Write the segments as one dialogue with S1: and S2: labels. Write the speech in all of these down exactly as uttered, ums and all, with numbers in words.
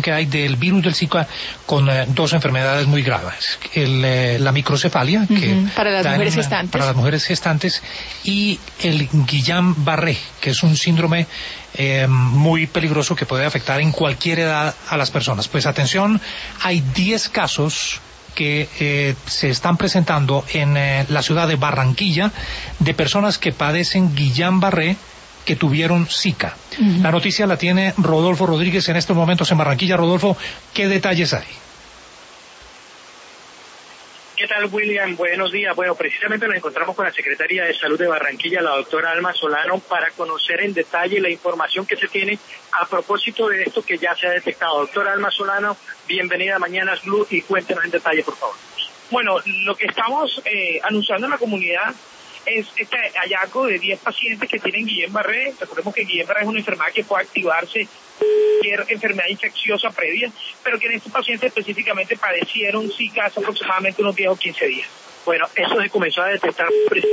S1: relación que hay del virus del Zika con eh, dos enfermedades muy graves. El, eh, la microcefalia, uh-huh. que
S2: para las mujeres
S1: una,
S2: gestantes.
S1: Para las mujeres gestantes, y el Guillain-Barré, que es un síndrome eh, muy peligroso que puede afectar en cualquier edad a las personas. Pues atención, hay diez casos que eh, se están presentando en eh, la ciudad de Barranquilla de personas que padecen Guillain-Barré que tuvieron Zika. Uh-huh. La noticia la tiene Rodolfo Rodríguez en estos momentos en Barranquilla. Rodolfo, ¿qué detalles hay?
S3: ¿Qué tal, William? Buenos días. Bueno, precisamente nos encontramos con la Secretaria de Salud de Barranquilla, la doctora Alma Solano, para conocer en detalle la información que se tiene a propósito de esto que ya se ha detectado. Doctora Alma Solano, bienvenida a Mañanas Blue y cuéntenos en detalle, por favor.
S4: Bueno, lo que estamos eh, anunciando en la comunidad es este hallazgo de diez pacientes que tienen Guillain-Barré. Recordemos que Guillain-Barré es una enfermedad que puede activarse cualquier enfermedad infecciosa previa, pero que en estos pacientes específicamente padecieron Zika hace aproximadamente unos diez o quince días.
S3: Bueno, eso se comenzó a detectar,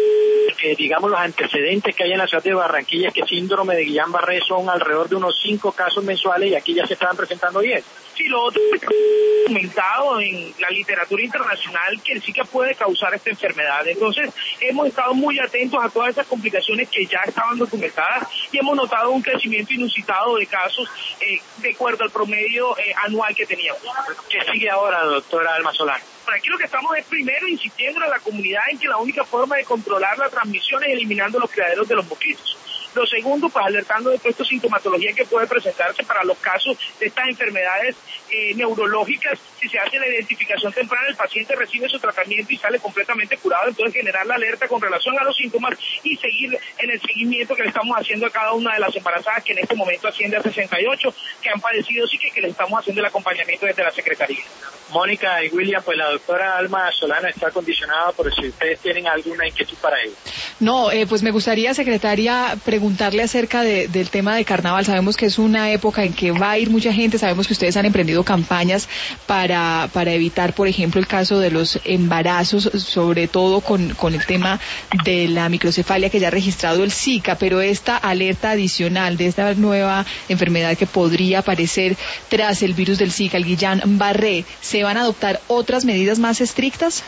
S3: eh, digamos, los antecedentes que hay en la ciudad de Barranquilla, es que síndrome de Guillain-Barré son alrededor de unos cinco casos mensuales y aquí ya se estaban presentando diez.
S4: Sí, lo otro documentado en la literatura internacional que el Zika puede causar esta enfermedad. Entonces, hemos estado muy atentos a todas esas complicaciones que ya estaban documentadas y hemos notado un crecimiento inusitado de casos eh, de acuerdo al promedio eh, anual que teníamos.
S3: ¿Qué sigue ahora, doctora Alma Solano?
S4: Por aquí lo que estamos es primero insistiendo a la comunidad en que la única forma de controlar la transmisión es eliminando los criaderos de los mosquitos. Lo segundo, pues alertando de toda esta sintomatología que puede presentarse para los casos de estas enfermedades eh, neurológicas. Si se hace la identificación temprana, el paciente recibe su tratamiento y sale completamente curado. Entonces generar la alerta con relación a los síntomas y seguir en el seguimiento que le estamos haciendo a cada una de las embarazadas, que en este momento asciende a sesenta y ocho, que han padecido sí que, que le estamos haciendo el acompañamiento desde la Secretaría.
S3: Mónica y William, pues la doctora Alma Solano está condicionada por si ustedes tienen alguna inquietud para ella.
S2: No, eh, pues me gustaría, secretaria, preguntarle acerca de, del tema de carnaval. Sabemos que es una época en que va a ir mucha gente, sabemos que ustedes han emprendido campañas para, para evitar, por ejemplo, el caso de los embarazos, sobre todo con, con el tema de la microcefalia que ya ha registrado el Zika, pero esta alerta adicional de esta nueva enfermedad que podría aparecer tras el virus del Zika, el Guillain-Barré, ¿se van a adoptar otras medidas más estrictas?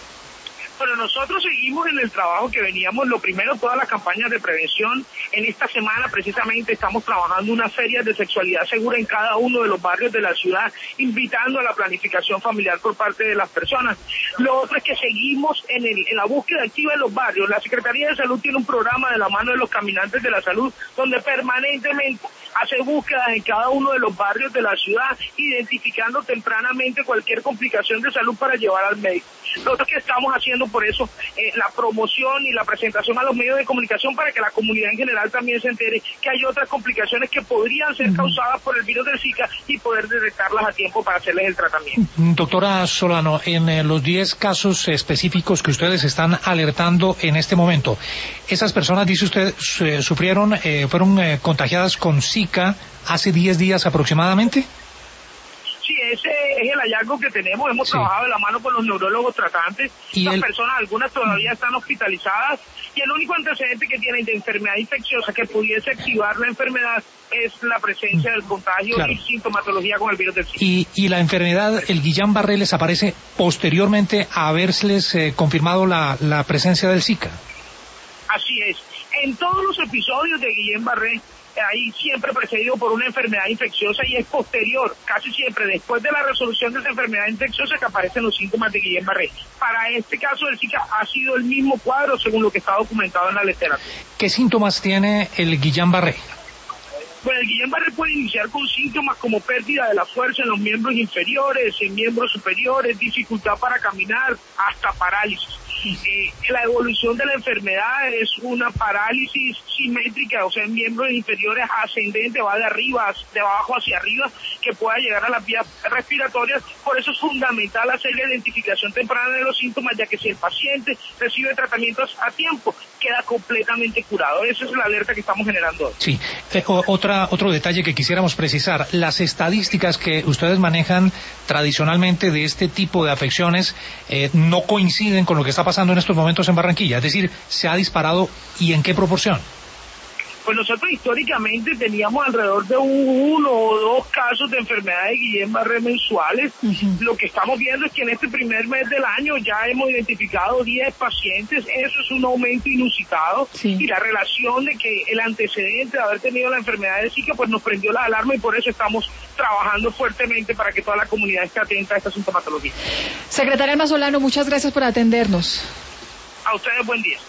S4: Bueno, nosotros seguimos en el trabajo que veníamos, lo primero, todas las campañas de prevención. En esta semana precisamente estamos trabajando unas ferias de sexualidad segura en cada uno de los barrios de la ciudad, invitando a la planificación familiar por parte de las personas. Lo otro es que seguimos en, el, en la búsqueda activa de los barrios. La Secretaría de Salud tiene un programa de la mano de los caminantes de la salud, donde permanentemente hace búsquedas en cada uno de los barrios de la ciudad, identificando tempranamente cualquier complicación de salud para llevar al médico. Lo otro que estamos haciendo por eso eh, la promoción y la presentación a los medios de comunicación para que la comunidad en general también se entere que hay otras complicaciones que podrían ser causadas por el virus del Zika y poder detectarlas a tiempo para hacerles el tratamiento.
S1: Doctora Solano, en eh, los diez casos específicos que ustedes están alertando en este momento, esas personas, dice usted, su, sufrieron, eh, fueron eh, contagiadas con Zika hace diez días aproximadamente.
S4: Sí, ese es el hallazgo que tenemos. Hemos sí. trabajado de la mano con los neurólogos tratantes. Las el... personas, algunas todavía están hospitalizadas, y el único antecedente que tienen de enfermedad infecciosa que pudiese activar la enfermedad es la presencia del contagio claro. y sintomatología con el virus del Zika.
S1: Y, y la enfermedad, el Guillain-Barré, les aparece posteriormente a haberles eh, confirmado la, la presencia del Zika.
S4: Así es. En todos los episodios de Guillain-Barré, ahí siempre precedido por una enfermedad infecciosa, y es posterior, casi siempre después de la resolución de esa enfermedad infecciosa, que aparecen los síntomas de Guillain-Barré. Para este caso del Zika ha sido el mismo cuadro según lo que está documentado en la literatura.
S1: ¿Qué síntomas tiene el Guillain-Barré?
S4: Bueno, el Guillain-Barré puede iniciar con síntomas como pérdida de la fuerza en los miembros inferiores, en miembros superiores, dificultad para caminar, hasta parálisis. Eh, la evolución de la enfermedad es una parálisis simétrica, o sea, en miembros inferiores ascendente, va de arriba, de abajo hacia arriba, que pueda llegar a las vías respiratorias. Por eso es fundamental hacer la identificación temprana de los síntomas, ya que si el paciente recibe tratamientos a tiempo, queda completamente curado. Esa es la alerta que estamos generando hoy.
S1: Sí, eh, otra, otro detalle que quisiéramos precisar, las estadísticas que ustedes manejan tradicionalmente de este tipo de afecciones eh, no coinciden con lo que está pasando en estos momentos en Barranquilla, es decir, ¿se ha disparado y en qué proporción?
S4: Pues nosotros históricamente teníamos alrededor de uno o dos casos de enfermedad de Guillain-Barré mensuales. Uh-huh. Lo que estamos viendo es que en este primer mes del año ya hemos identificado diez pacientes. Eso es un aumento inusitado. Sí. Y la relación de que el antecedente de haber tenido la enfermedad de Zika pues nos prendió la alarma, y por eso estamos trabajando fuertemente para que toda la comunidad esté atenta a esta sintomatología.
S2: Secretaria Alma Solano, muchas gracias por atendernos.
S4: A ustedes, buen día.